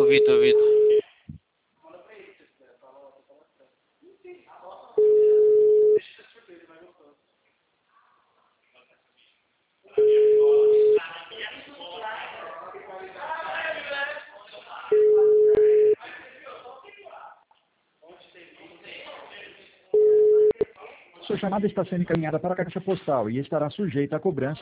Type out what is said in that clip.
Ouvido. Sua chamada está sendo encaminhada para a caixa postal e estará sujeita a cobrança